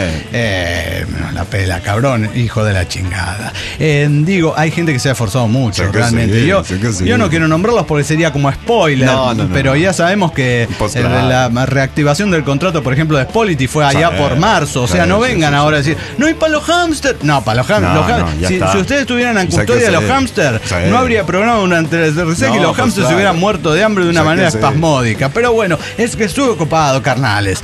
la pela, cabrón, hijo de la chingada. Digo, hay gente que se ha esforzado mucho, Sí que realmente. sí, yo, sí que sí. yo no quiero nombrarlos porque sería como spoiler, No, pero ya sabemos que Postgrado. la reactivación del contrato, por ejemplo, de Spolity fue allá Sí, por marzo. O sea, sí, no sí, vengan sí, ahora sí. a decir, no, y para los hámsters. No, para los hámsters. No, ya si, está. si ustedes estuvieran en Sé custodia que de los sí. hámsters, Sí. no habría programa durante el RC y No, los pues hámsters se claro. hubieran muerto de hambre de una Sé que manera sí. espasmódica. Pero bueno, es que estuve ocupado, carnales.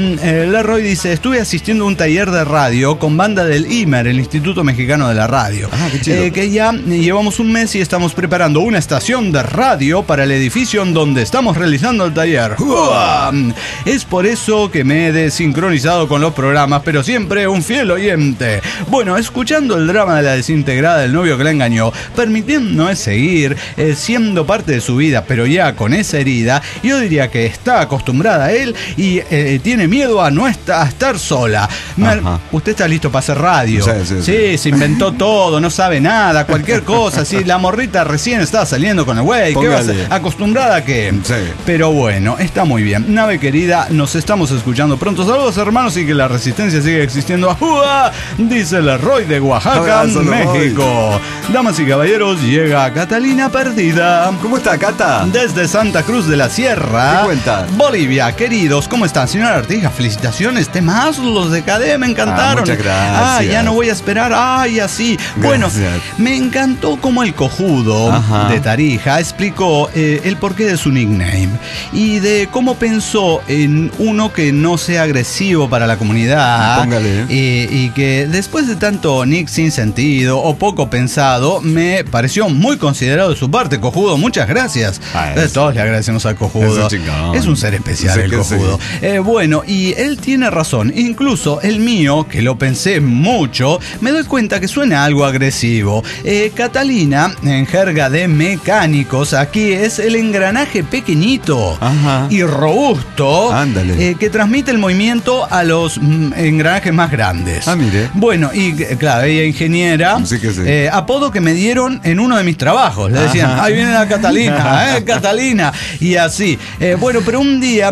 Leroy dice, estuve asistiendo a un taller de radio con banda del IMER, el Instituto Mexicano de la Radio. Ah, qué chido. Que ya llevamos un mes y estamos preparando una estación de radio para el edificio en donde estamos realizando el taller. ¡Uah! Es por eso que me he desincronizado con los programas, pero siempre un fiel oyente. Bueno, escuchando el drama de la desintegrada del novio que la engañó, permitiéndome seguir siendo parte de su vida, pero ya con esa herida, yo diría que está acostumbrada a él y tiene miedo a no a estar sola. Usted está listo para hacer radio. Sí, se inventó todo, no sabe nada, cualquier cosa. Sí, la morrita recién estaba saliendo con el güey. ¿Qué va a hacer? ¿Acostumbrada a qué? Sí. Pero bueno, está muy bien. Nave querida, nos estamos escuchando pronto. Saludos, hermanos, y que la resistencia sigue existiendo. ¡Ajúa! Dice Leroy de Oaxaca, Abrazo, México. Damas y caballeros, llega Catalina Perdida. ¿Cómo está, Cata? Desde Santa Cruz de la Sierra, ¿Qué cuenta? Bolivia. Queridos, ¿cómo están? Señora Artija, felicitaciones. Temas, los de KD me encantaron. Muchas gracias. Ya no voy a esperar. Ay, así. Bueno, Gracias. me encantó como el cojudo de Tarija explicó el porqué de su nickname y de cómo pensó en uno que no sea agresivo para la comunidad. Póngale. Y que después de tanto nick sin sentido o poco pensado, me pareció muy considerado de su parte, cojudo. Muchas gracias. Todos le agradecemos al cojudo. Es un ser especial Sí el que cojudo. Bueno, y él tiene razón. Incluso el mío, que lo pensé mucho, me doy cuenta que suena algo agresivo. Catalina, en jerga de mecánicos, aquí es el engranaje pequeñito y robusto que transmite el movimiento a los engranajes más grandes. Mire. Bueno, y claro, ella ingeniera, Sí que sí. apodo que me dieron en uno de mis trabajos. Le decían, ahí viene la Catalina, Catalina, y así. Bueno, pero un día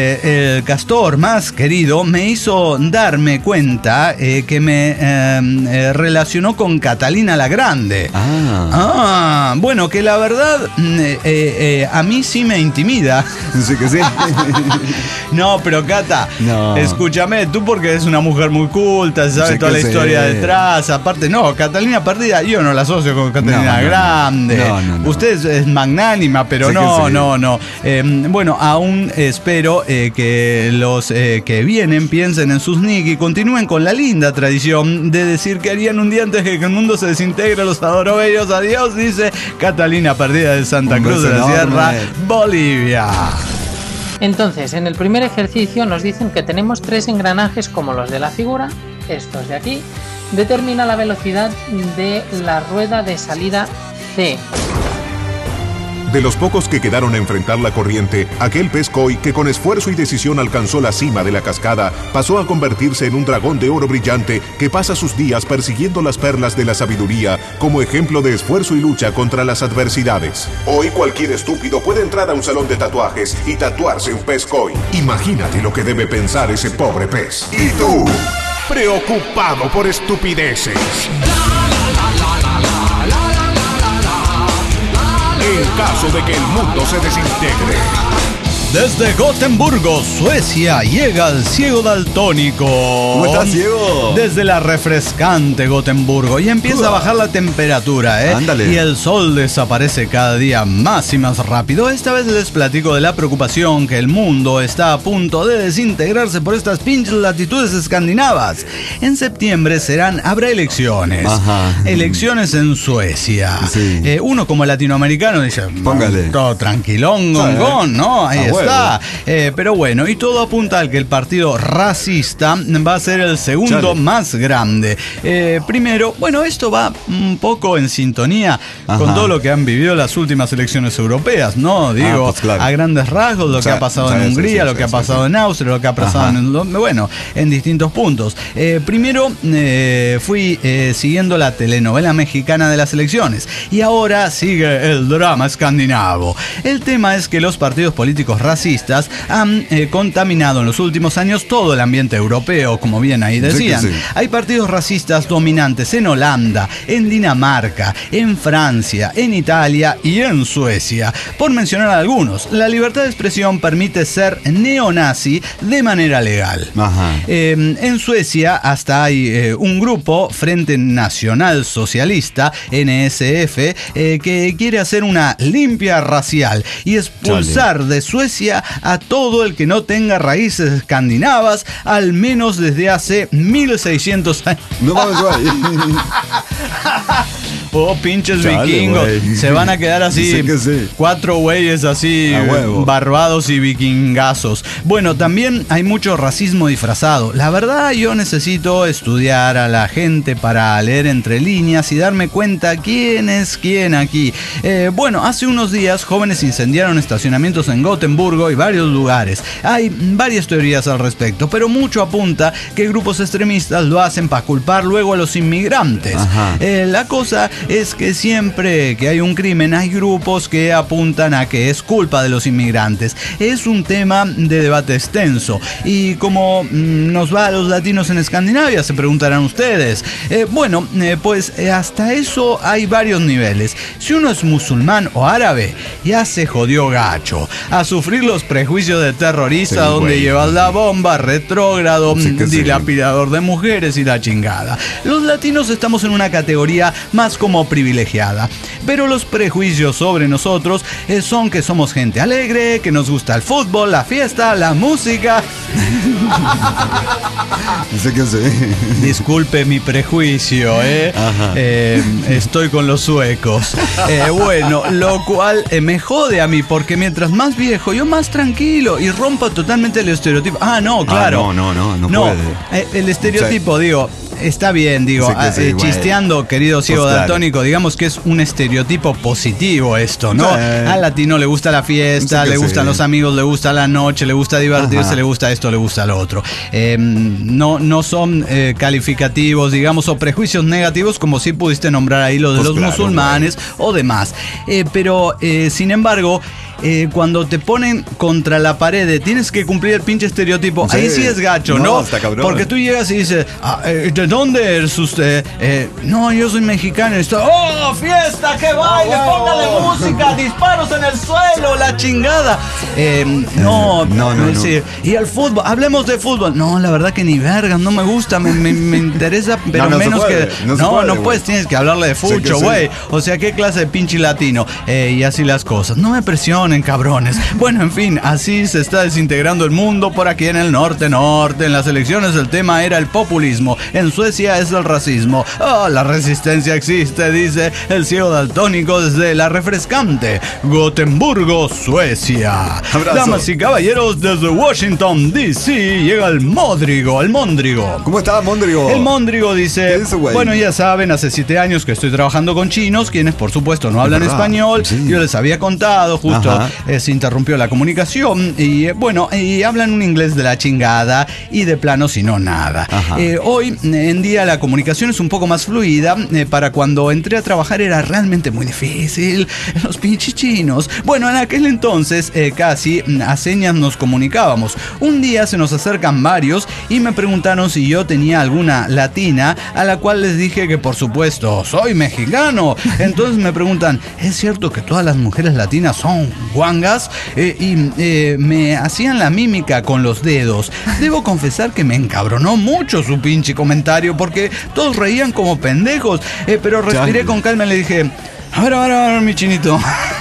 el castor más querido me hizo darme cuenta que me relacionó con Catalina la Grande. Bueno, que la verdad a mí sí me intimida. Sí que sí. No, pero Cata, escúchame, tú porque eres una mujer muy culta, sabes Sí toda la que historia sí. detrás. Aparte, no, Catalina Perdida, yo no la asocio con Catalina Grande. No. Usted es magnánima, pero Sí que no, sí. no. Bueno, aún espero que los que vienen piensen en sus nick y continúen con la linda tradición de decir que harían un día antes de que el mundo se desintegre. Los adoro bellos. Adiós, dice Catalina Perdida de Santa Un Cruz de la beso Sierra, enorme. Bolivia. Entonces, en el primer ejercicio nos dicen que tenemos 3 engranajes como los de la figura, estos de aquí. Determina la velocidad de la rueda de salida C. De los pocos que quedaron a enfrentar la corriente, aquel pez koi que con esfuerzo y decisión alcanzó la cima de la cascada pasó a convertirse en un dragón de oro brillante que pasa sus días persiguiendo las perlas de la sabiduría como ejemplo de esfuerzo y lucha contra las adversidades. Hoy cualquier estúpido puede entrar a un salón de tatuajes y tatuarse un pez koi. Imagínate lo que debe pensar ese pobre pez. ¿Y tú? Preocupado por estupideces. En caso de que el mundo se desintegre. Desde Gotemburgo, Suecia, llega el ciego daltónico. ¿Cómo estás, ciego? Desde la refrescante Gotemburgo. Y empieza a bajar la temperatura, ¿eh? Ándale. Y el sol desaparece cada día más y más rápido. Esta vez les platico de la preocupación que el mundo está a punto de desintegrarse por estas pinches latitudes escandinavas. En septiembre habrá elecciones. Ajá. Elecciones en Suecia. Sí. Uno como latinoamericano dice, Póngale. todo tranquilón, gongón, ¿no? Ahí A está. huevo. Pero bueno, y todo apunta al que el partido racista va a ser el segundo Chale. más grande. Primero, bueno, esto va un poco en sintonía Ajá. con todo lo que han vivido las últimas elecciones europeas, ¿no? Digo, pues claro. a grandes rasgos, lo que ha pasado en Hungría, lo que ha pasado en Austria, lo que ha pasado en distintos puntos. Primero fui siguiendo la telenovela mexicana de las elecciones y ahora sigue el drama escandinavo. El tema es que los partidos políticos racistas han contaminado en los últimos años todo el ambiente europeo, como bien ahí decían. Sí que sí. Hay partidos racistas dominantes en Holanda, en Dinamarca, en Francia, en Italia y en Suecia. Por mencionar algunos, la libertad de expresión permite ser neonazi de manera legal. Ajá. En Suecia hasta hay un grupo, Frente Nacional Socialista, NSF, que quiere hacer una limpia racial y expulsar de Suecia a todo el que no tenga raíces escandinavas, al menos desde hace 1600 años. No mames, güey. Oh, pinches Chale, vikingos. güey. Se van a quedar así, Sí que sí. 4 güeyes así, A huevo. barbados y vikingazos. Bueno, también hay mucho racismo disfrazado. La verdad, yo necesito estudiar a la gente para leer entre líneas y darme cuenta quién es quién aquí. Bueno, hace unos días jóvenes incendiaron estacionamientos en Gotemburgo y varios lugares. Hay varias teorías al respecto, pero mucho apunta que grupos extremistas lo hacen para culpar luego a los inmigrantes. Ajá. La cosa es que siempre que hay un crimen hay grupos que apuntan a que es culpa de los inmigrantes. Es un tema de debate extenso y como nos va a los latinos en Escandinavia, se preguntarán ustedes. Pues hasta eso hay varios niveles. Si uno es musulmán o árabe, ya se jodió gacho. A sufrir los prejuicios de terrorista, Sí, donde güey. llevas la bomba, retrógrado, Sí que sí. dilapidador de mujeres y la chingada. Los latinos estamos en una categoría más como privilegiada, pero los prejuicios sobre nosotros son que somos gente alegre, que nos gusta el fútbol, la fiesta, la música. Sí que sí. Disculpe mi prejuicio, Ajá. estoy con los suecos. Bueno, lo cual me jode a mí, porque mientras más viejo, yo más tranquilo y rompo totalmente el estereotipo. Ah, no, claro. No puede. El estereotipo, digo, está bien, digo, Sí que sí, güey. chisteando, querido ciego Pues claro. daltónico, digamos que es un estereotipo positivo esto, ¿no? Sí. Al latino le gusta la fiesta, Sí que le gustan sí. los amigos, le gusta la noche, le gusta divertirse, Ajá. le gusta esto, le gusta lo otro. No son calificativos, digamos, o prejuicios negativos, como si pudiste nombrar ahí los de Pues los claro, musulmanes o demás. Pero, sin embargo, cuando te ponen contra la pared, tienes que cumplir el pinche estereotipo. Sí. Ahí sí es gacho, No, ¿no? está cabrón. Porque tú llegas y dices, ¿de dónde es usted? No, yo soy mexicano. Y estoy, ¡oh, fiesta, que baile! ¡Póngale música! ¡Disparos en el suelo! ¡La chingada! No. Sí. Y el fútbol, hablemos de fútbol. No, la verdad que ni verga, no me gusta, me interesa, pero No se menos puede, que. no se No, puede, no güey. puedes, tienes que hablarle de fucho, sí. güey. O sea, ¿qué clase de pinche latino? Y así las cosas. No me presionen, cabrones. Bueno, en fin, así se está desintegrando el mundo por aquí en el norte. En las elecciones el tema era el populismo. En Suecia es el racismo. Oh, la resistencia existe, dice el ciego daltónico desde la refrescante Gotemburgo, Suecia. Abrazo. Damas y caballeros, desde Washington, D.C. llega el Móndrigo. ¿Cómo está, Móndrigo? El Móndrigo dice, ¿Qué dice, güey? bueno, ya saben, hace 7 años que estoy trabajando con chinos, quienes por supuesto no hablan verdad, español. sí. Yo les había contado, justo Ajá. se interrumpió la comunicación y bueno, y hablan un inglés de la chingada y de plano si no nada. Ajá. Hoy en día la comunicación es un poco más fluida. Para cuando entré a trabajar era realmente muy difícil. Los pinches chinos. Bueno, en aquel entonces casi a señas nos comunicábamos. Un día se nos acercan varios y me preguntaron si yo tenía alguna latina, a la cual les dije que por supuesto soy mexicano. Entonces me preguntan, ¿es cierto que todas las mujeres latinas son guangas? Me hacían la mímica con los dedos. Debo confesar que me encabronó mucho su pinche comentario porque todos reían como pendejos. Pero respiré Chale. con calma y le dije, a ver, mi chinito.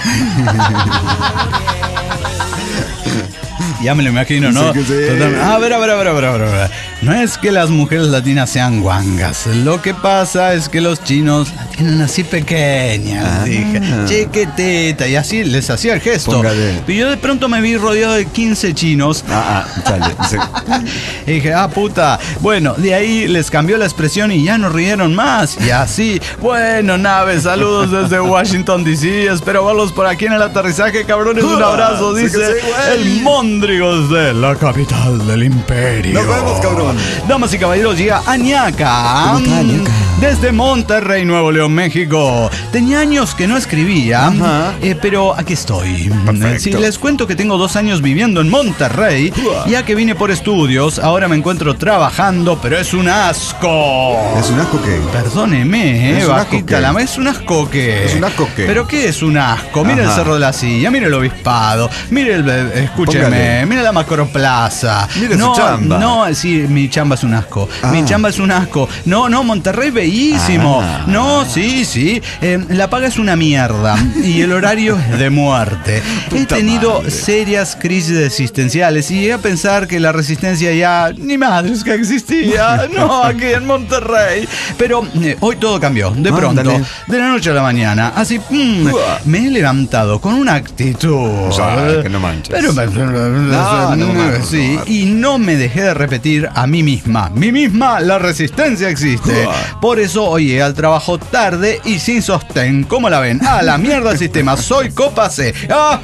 Ya me lo imagino, ¿no? Sí que sí. Totalmente. A ver. No es que las mujeres latinas sean guangas. Lo que pasa es que los chinos la tienen así pequeña. Dije, chiquitita. Y así les hacía el gesto. Póngale. Y yo de pronto me vi rodeado de 15 chinos. Chale. Sí. Y dije, puta. Bueno, de ahí les cambió la expresión y ya no rieron más. Y así, bueno, naves, saludos desde Washington, D.C. Espero verlos por aquí en el aterrizaje, cabrones. Un abrazo, Sí que dice sí, güey. el Móndrigo de la capital del imperio. Nos vemos, cabrón. Damas y caballeros, llega Añaca. ¿Cómo está, Añaca? Desde Monterrey, Nuevo León, México. Tenía años que no escribía, Ajá. pero aquí estoy. Perfecto. Sí, les cuento que tengo 2 años viviendo en Monterrey, ya que vine por estudios. Ahora me encuentro trabajando, pero es un asco. ¿Es un asco qué? Perdóneme, ¿Es un asco bajita qué? la es un asco qué. ¿Es un asco qué? ¿Pero qué es un asco? Mire el Ajá. Cerro de la Silla, mire el Obispado, mire el, escúcheme, Póngale. mire la Macroplaza. Mire su chamba. No, sí, mi chamba es un asco. Ah. Mi chamba es un asco. No, Monterrey bellísimo. Ah. No, sí. La paga es una mierda y el horario es de muerte. He Puta tenido madre. serias crisis existenciales y llegué a pensar que la resistencia ya ni madres que existía. No, aquí en Monterrey. Pero hoy todo cambió, de pronto, Ándale. de la noche a la mañana. Así, me he levantado con una actitud. O sea, que no manches. Pero, no mames, sí, no. y no me dejé de repetir a mí misma. La resistencia existe. Por eso hoy llegué al trabajo tarde y sin sostén. ¿Cómo la ven? A la mierda el sistema. Soy copa C.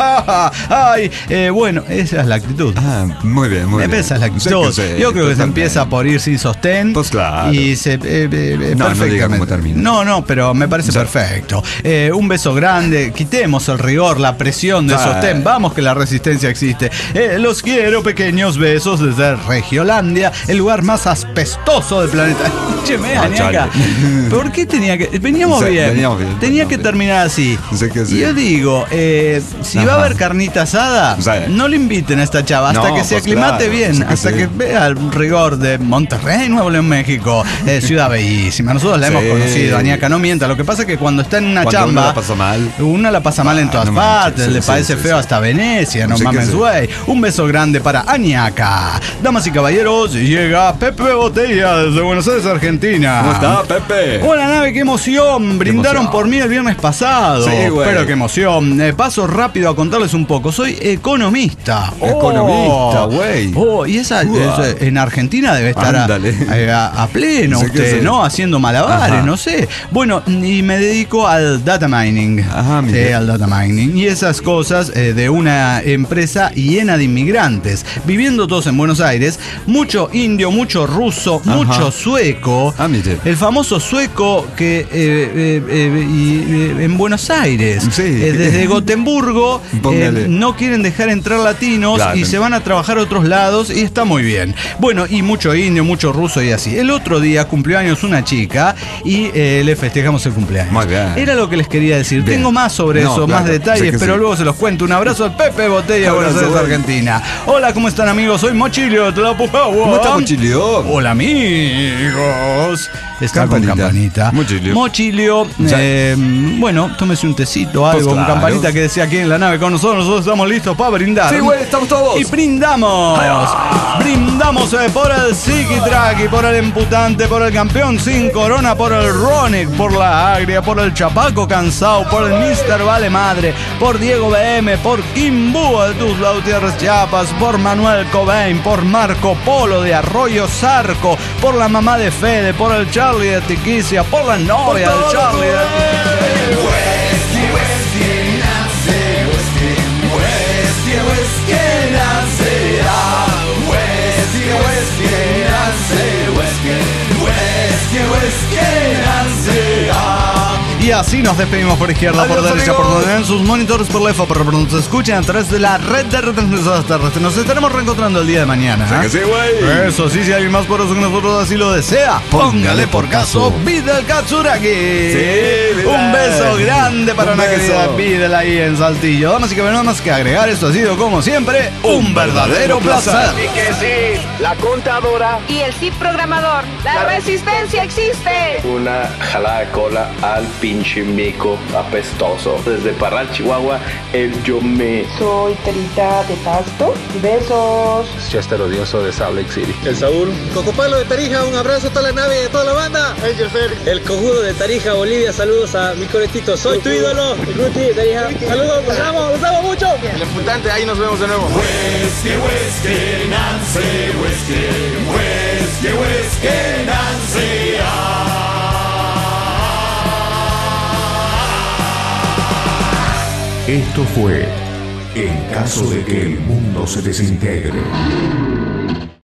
Ay, bueno, esa es la actitud. Muy bien, muy bien. Esa es la actitud. Sí, Yo creo que se totalmente. empieza por ir sin sostén. Pues claro. Y se. No diga perfectamente. cómo termina. No, pero me parece perfecto. Un beso grande. Quitemos el rigor, la presión del sostén. Vamos que la resistencia existe. Los quiero, pequeños besos desde Regiolandia, el lugar más asbestoso del planeta. Cheme, Añaca. ¿Por qué tenía que.? Veníamos Sí, bien. veníamos bien, Tenía veníamos que bien. terminar así. Sí que sí. Y yo digo, si va a Ajá. haber carnita asada, Sí. no le inviten a esta chava hasta No, que se pues aclimate claro, bien, sí que hasta sí. que vea el rigor de Monterrey, Nuevo León, México. Ciudad bellísima. Nosotros la hemos Sí. conocido, Añaca, no mienta. Lo que pasa es que cuando está en una Cuando chamba, uno la pasa mal. uno la pasa mal en todas no manches, partes. sí, Le sí, parece sí, feo sí. hasta Venecia, no Sí que mames, sí. güey. Un beso grande para Añaca. Damas y caballeros, llega Pepe Botella desde Buenos Aires, Argentina. ¿Cómo está, Pepe? Hola, nave, qué emoción. Brindaron emoción. por mí el viernes pasado. Sí, güey. Pero qué emoción. Paso rápido a contarles un poco. Soy economista. Economista, güey. Y esa en Argentina debe estar Ándale. a pleno Sí que usted, sí. ¿no? Haciendo malabares, Ajá. no sé. Bueno, y me dedico al data mining. Ajá, Sí, mire. al data mining. Y esas cosas de una empresa llena de inmigrantes. Viviendo todos en Buenos Aires. Mucho indio, mucho ruso, mucho sueco. Mire. El famoso famoso sueco que en Buenos Aires, Sí. desde Gotemburgo, Póngale. no quieren dejar entrar latinos Claro. y se van a trabajar a otros lados y está muy bien. Bueno, y mucho indio, mucho ruso y así. El otro día cumplió años una chica y le festejamos el cumpleaños. Muy bien. Era lo que les quería decir. Bien. Tengo más sobre No, eso, claro, más detalles, sé que pero sí. luego se los cuento. Un abrazo al Pepe Botella, Buenos Abrazo, Aires, güey. Argentina. Hola, ¿cómo están, amigos? Soy Mochilio de Tlapujahuan. ¿Cómo está, Mochilio? Hola, amigos. Está con Campanita. campanita. Mochilio. Mochilio, Ya. bueno, tómese un tecito, algo, Pues con claro. campanita que decía aquí en la nave con nosotros. Nosotros estamos listos para brindar. Sí, güey, estamos todos. Y brindamos. Brindamos por el Psiquitrack, por el Emputante, por el campeón sin corona, por el Ronic, por la Agria, por el Chapaco cansado, por el Mr. Vale Madre, por Diego BM, por Kimbu de Tuzla Gutiérrez Chiapas, por Manuel Cobain, por Marco Polo de Arroyo Zarco, por la mamá de Fede, por el Charlie de Tiquicia, por la novia del Charlie de Y así nos despedimos por izquierda, por Adiós, derecha, amigos. por donde ven sus monitores, por lejos, por donde nos escuchen a través de la red de retransmisoras terrestres. Nos estaremos reencontrando el día de mañana. Sí que sí, güey. Eso sí, si alguien más por eso que nosotros así lo desea, póngale por caso Vidal Katsuragi. Vidal. Un beso grande para Un una beso. querida Vidal ahí en Saltillo. Damas y caballeros, nada más que agregar, esto ha sido como siempre un verdadero placer. Y que sí, la contadora. Y el sí programador. La resistencia existe. Una jalada de cola al pinche mico apestoso. Desde Parral, Chihuahua, el yo me. Soy Terita de Pasto. Besos. Chester odioso de Salt Lake City. El Saúl. Cocopalo de Tarija, un abrazo a toda la nave y a toda la banda. El José. El cojudo de Tarija, Bolivia, saludos a mi coletito. Soy tu ídolo. El Guti de Tarija. Saludos, los amo mucho. El emputante, ahí nos vemos de nuevo. Esto fue En caso de que el mundo se desintegre.